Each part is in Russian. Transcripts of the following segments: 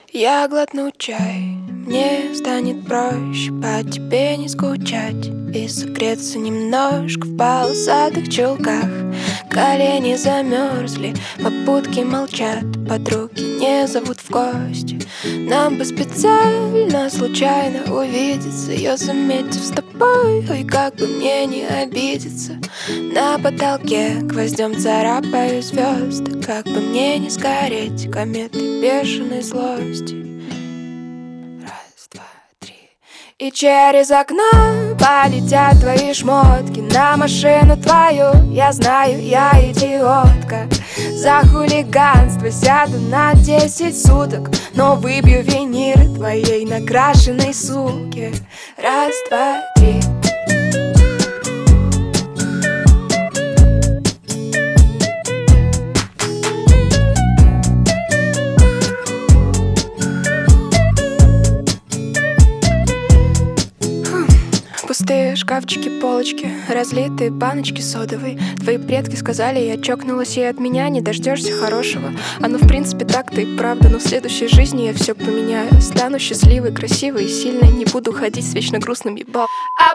Я глотну чай, мне станет проще по тебе не скучать и согреться немножко в полосатых чулках. Колени замерзли, попутки молчат, подруги не зовут в гости. Нам бы специально, случайно увидеться, я заметив с тобой, ой, как бы мне не обидеться. На потолке гвоздем царапаю звезды, как бы мне не сгореть кометой бешеной злости. Раз, два, три. И через окно полетят твои шмотки на машину твою. Я знаю, я идиотка. За хулиганство сяду на 10 суток, но выбью виниры твоей накрашенной суки. Раз, два, три. Пустые шкафчики, полочки, разлитые баночки содовой. Твои предки сказали, я чокнулась, и от меня не дождешься хорошего. Оно в принципе так-то и правда, но в следующей жизни я все поменяю. Стану счастливой, красивой и сильной, не буду ходить с вечно грустным ебал. А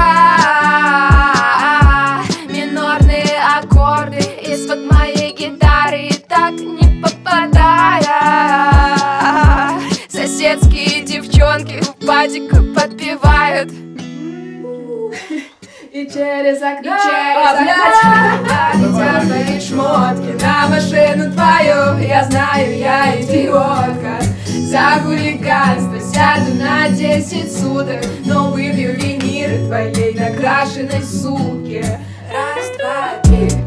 пока минорные аккорды из-под моей гитары и так не попадая. Соседские девчонки в падик подпевают. И через окно полетят твои шмотки на машину твою. Я знаю, я идиотка. За хулиганство сяду на 10 суток, но выбью виниры твоей накрашенной суки. Раз, два, три.